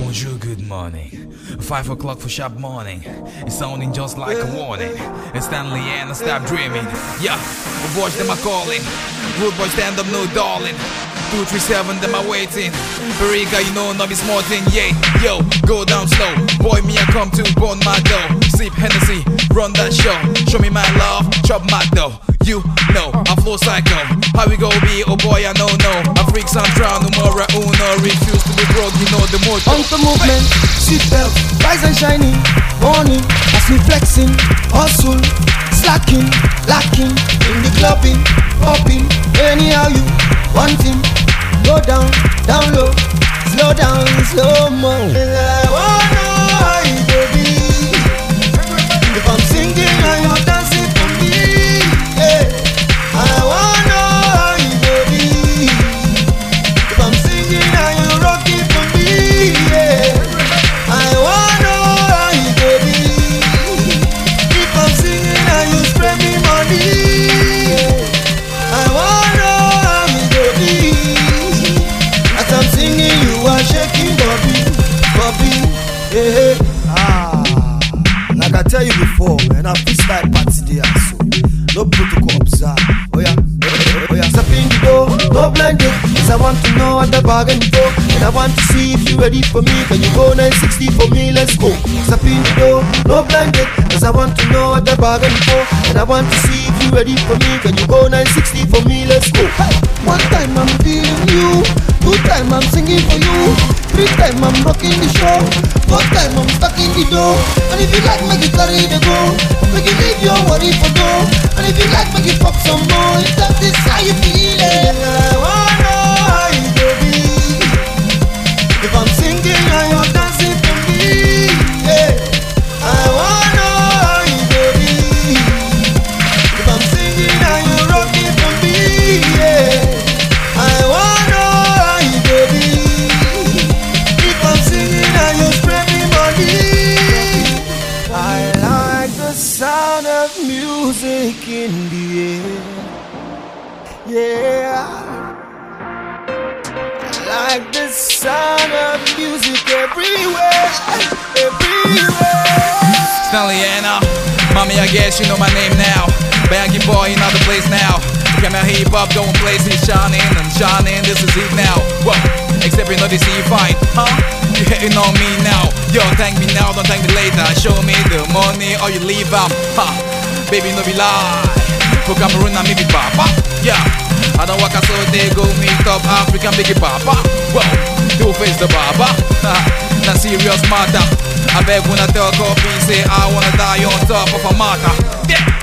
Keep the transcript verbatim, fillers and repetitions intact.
Bonjour, good morning. Five o'clock for sharp morning. It's sounding just like a warning. It's Stanley and I stop dreaming. Yeah, the boys them are calling. Rude boy stand up, no darling. Two three seven them are waiting. Perica, you know, no be small thing. Yeah, yo, go down slow. Boy, me I come to burn my dough. Sip Hennessy, run that show. Show me my love, chop my dough. You know, I flow psycho. How we go be? Oh boy, I know no. I freak some drown, no more uno. Refuse to be broke, you know the motto. On the movement, seatbelt, rise and shining. Morning, as we flexing, hustle, slacking, lacking. In the clubbing, popping, anyhow you wanting. Go down, down low, slow down, slow mo. I wanna how you baby. If I'm singing and you're dancing for me, yeah. I wanna how you baby. If I'm singing and you're rocking for me, yeah. I wanna how you baby. If I'm singing and you spread me money, yeah. I wanna how you baby. As I'm singing, you are shaking, Bobby, Bobby, yeah. Ah, like I tell you before, man, I freestyle party there, so no protocol observe. Oh yeah, oh yeah. Step in the door, no blinded. Cause I want to know what the bargain for. And I want to see if you ready for me. Can you go nine sixty for me? Let's go. Step in the door, no blinded. Cause I want to know what the bargain for. And I want to see if you ready for me. Can you go nine sixty for me? Let's go. One time I'm feeling you. Two time I'm singing for you. Three time I'm rocking the show. Four time I'm stuck in the door. And if you like, make it carry the go. Make it leave your worry for door. And if you like, make it pop some more. If that is how you feel it, I wanna how you baby. If I'm singing and you're dancing for me, yeah. I wanna how you baby. If I'm singing and you're rocking for me, yeah. I wanna how you baby. If I'm singing and you spread me money. I like the sound of music in the air. Yeah, I like the sound of music everywhere, everywhere. Stanley Anna, mommy, I guess you know my name now. Baggy boy in other place now. Come out hip hop, going places, shining and shining. This is it now. Whoa, except you know they see you fine, huh? You hitting on me now. Yo, thank me now, don't thank me later. Show me the money or you leave out, huh? Baby, no be lie. For Cameroon, I maybe papa. Yeah, I don't walk out so they go meet up African biggie papa. Well, two face the baba. Not serious matter. I beg when I tell copy, say I wanna die on top of a matter. Yeah.